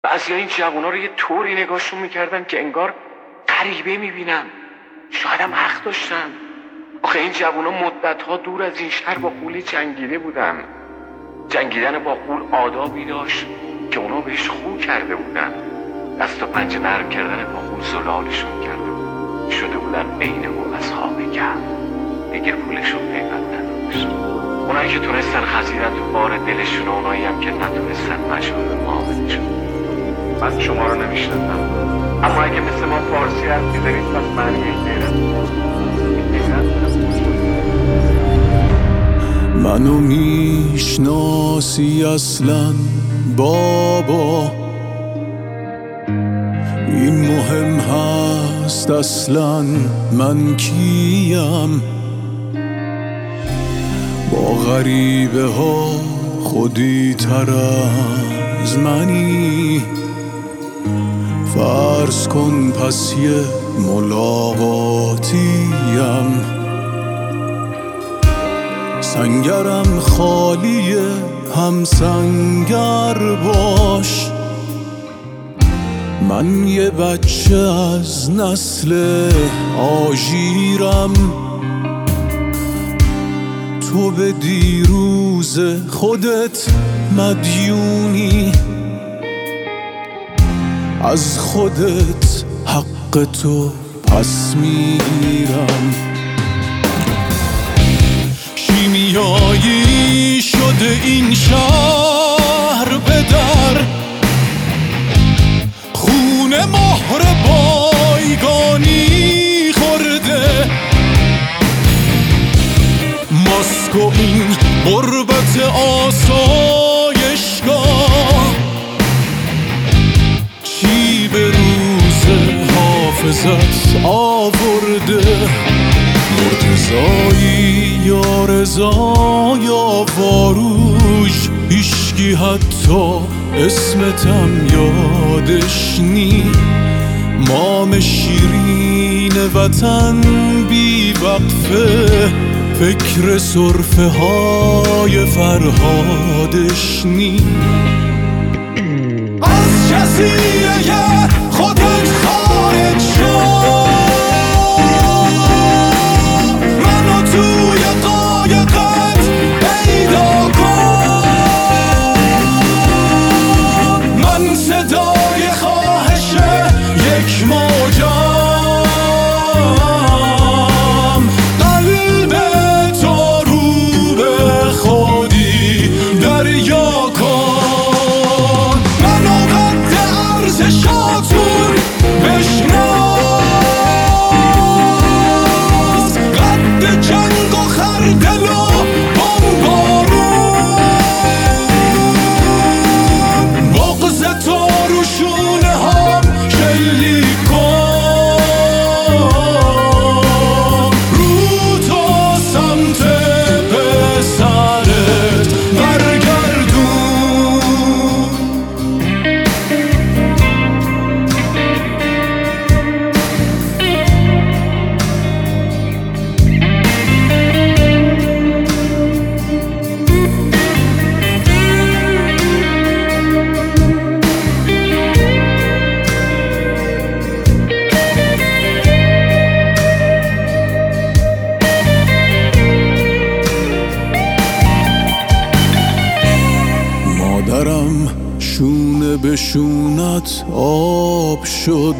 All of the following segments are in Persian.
بعضیا این جوونا رو یه طوری نگاهشون میکردن که انگار غریبه میبینن. شایدم حق داشتن. آخه این جوونا مدتها دور از این شهر با غول جنگیده بودن. جنگیدن با غول آدابی داشت که اونا بهش خو کرده بودن. دست و پنجه نرم کردن با غول زلالشون کرده بود. شده بودن عین او اصحاب کهف. دیگه پولشون پیوند نداشت. اونایی که تونستن خزیدن تو بار دلشون، اونایی هم که نتونستن مشغول معاملشون. من شما رو نمیشناسم، اما اگه مثل ما فارسی حرف می‌زنید پس معنی غیرت منو میشناسی اصلا بابا؟ این مهم هست اصلا من کیم؟ با غریبه ها خودی تر از منی. فرض کن پس یه ملاقاتیم، سنگرم خالیه هم سنگر باش. من یه بچه از نسل آژیرم، تو به دیروز خودت مدیونی. از خودت حق تو پس میگیرم. شیمیایی شده این شهر به در، خون مهر بایگانی خورده. ماسک و این غربت آسایشگاه، چی به روز حافظت آورده؟ مرتضایی یا رضا یا فاروش، هیشکی حتی اسمتم یادش نی. مام شیرین وطن بی وقفه، فکر سرفه های فرهادش نی. از جزیره خودت خارج شو، منو توی قایقت پیدا کن. من صدای خواهش یک موجم، قلب تو رو به خودی دریا کن. منو قد ارزشاتون بشناس، قد جنگ و خردل و بمبارون. بغض تو رو شونه هم شلیک کن، رو تو سمت پسرت برگردون. مادرم شونه به شونت آب شد،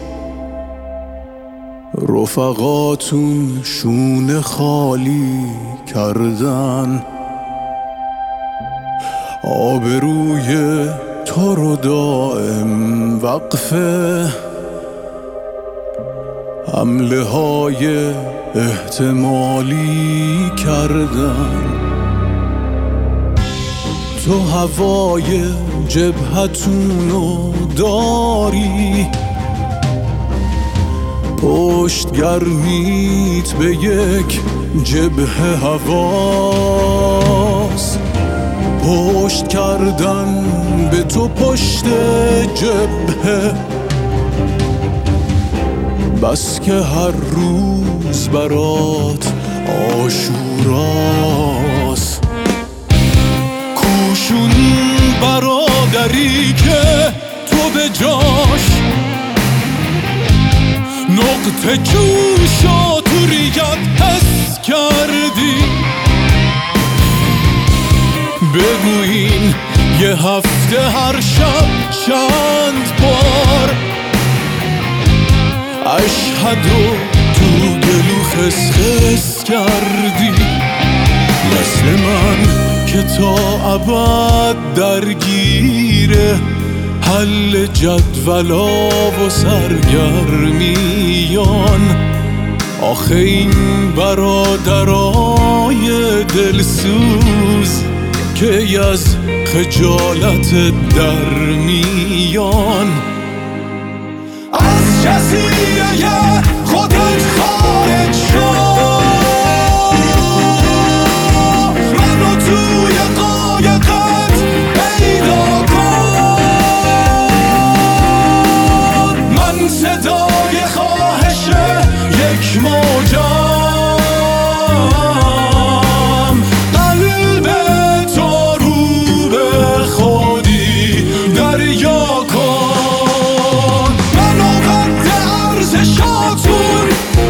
رفقاتون شونه خالی کردن. آبروی تو رو دائم وقفه، حمله های احتمالی کردن. تو هوای جبهتونو داری، پشت گرمیت به یک جبهه هواست. پشت کردن به تو پشت جبهه، بس که هر روز برات آشوراست. کوشون برادری که تو به جاش، نقطه جوشا تو ریگت حس کردی. بگوین یه هفته هر شب چند بار اشهدو تو گلو خسخس کردی. مثل من که تا ابد درگیره حل جدولا و سرگرمیان. آخه این برادرای دلسوز که از خجالت در میان. از جزیره خودت خارج شو، منو توی قایقت پیدا کن. من صدای خواهش یک موجم، قلب تو رو به خودی دریا کن. منو قد ارزشاتون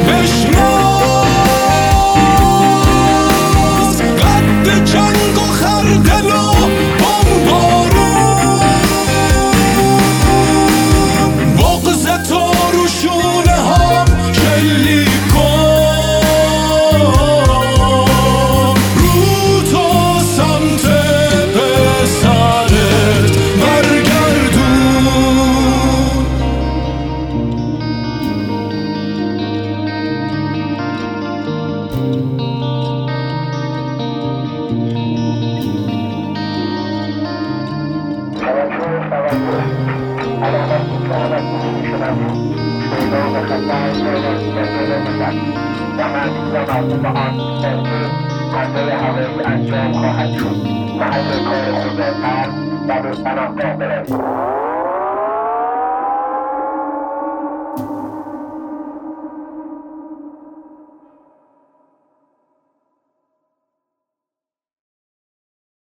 بشناس، قد جنگ و خردل و بمبارون. بغض تو رو شونه هم شلیک کن، رو تو سمت پسرت برگردون. انجام خواهد شد. محل کار خوب قلب و به پناهگاه بروید.